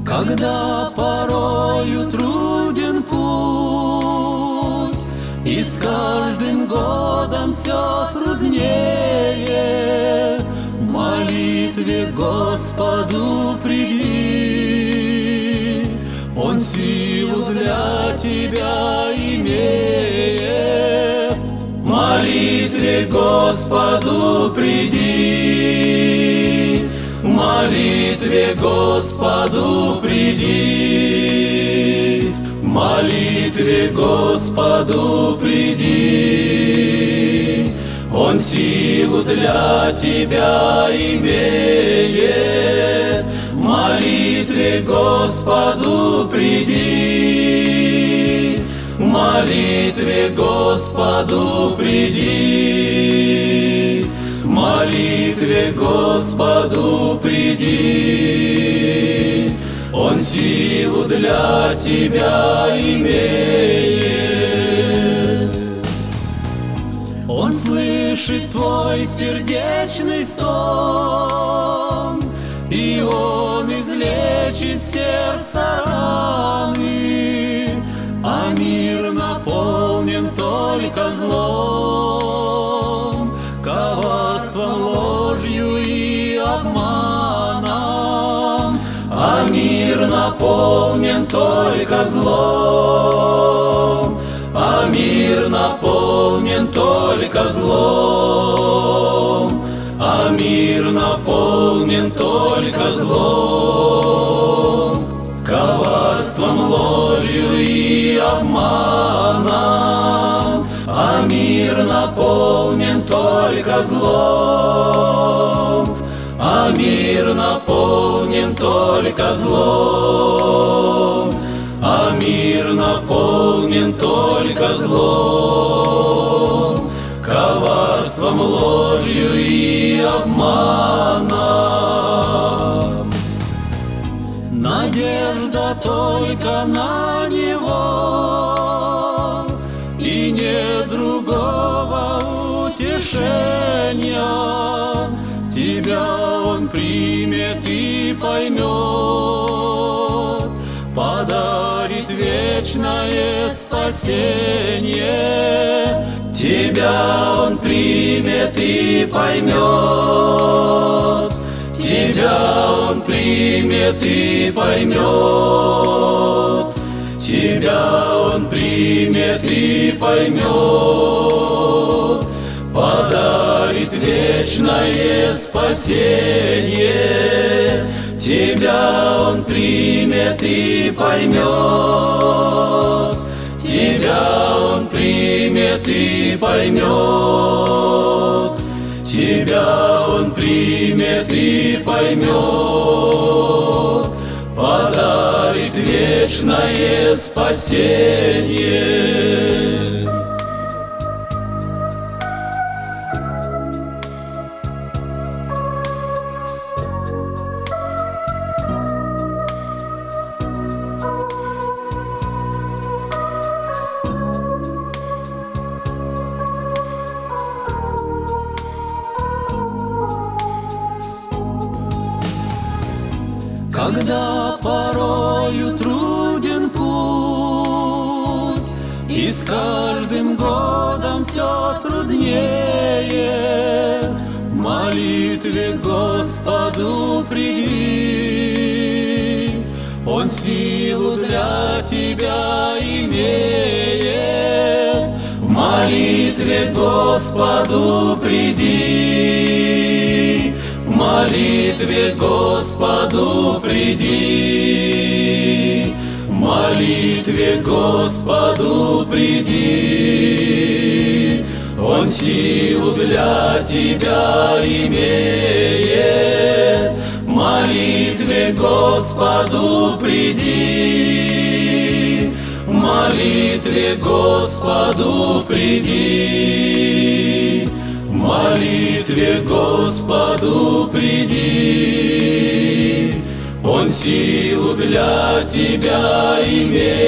Когда порою труден путь, и с каждым годом все труднее, в молитве Господу приди, Он силу для тебя имеет. В молитве Господу приди, в молитве Господу приди, в молитве Господу приди, Он силу для тебя имеет. В молитве Господу приди, в молитве Господу приди, в молитве Господу приди, Он силу для тебя имеет. Он слышит твой сердечный стон, и Он излечит сердце раны, а мир наполнен только злом, коварством, ложью и обманом. А мир наполнен только злом, а мир наполнен только злом, а мир наполнен только злом, коварством, ложью и обманом. А мир наполнен только злом, а мир наполнен только злом, а мир наполнен только злом, коварством, ложью и обманом. Надежда только на Него, и нет другого утешения. Тебя Он примет и поймет, подарит вечное спасение. Тебя Он примет и поймет, тебя Он примет и поймет, тебя Он примет и поймет, подарит вечное спасение. Тебя Он примет и поймет, тебя Он примет и поймет, тебя Он примет и поймет, подарит вечное спасение. Когда порою труден путь, и с каждым годом все труднее, в молитве Господу приди, Он силу для тебя имеет. В молитве Господу приди, в молитве Господу приди, в молитве Господу приди, Он силу для тебя имеет. В молитве Господу приди, в молитве Господу приди, в молитве Господу приди, Он силу для тебя имеет.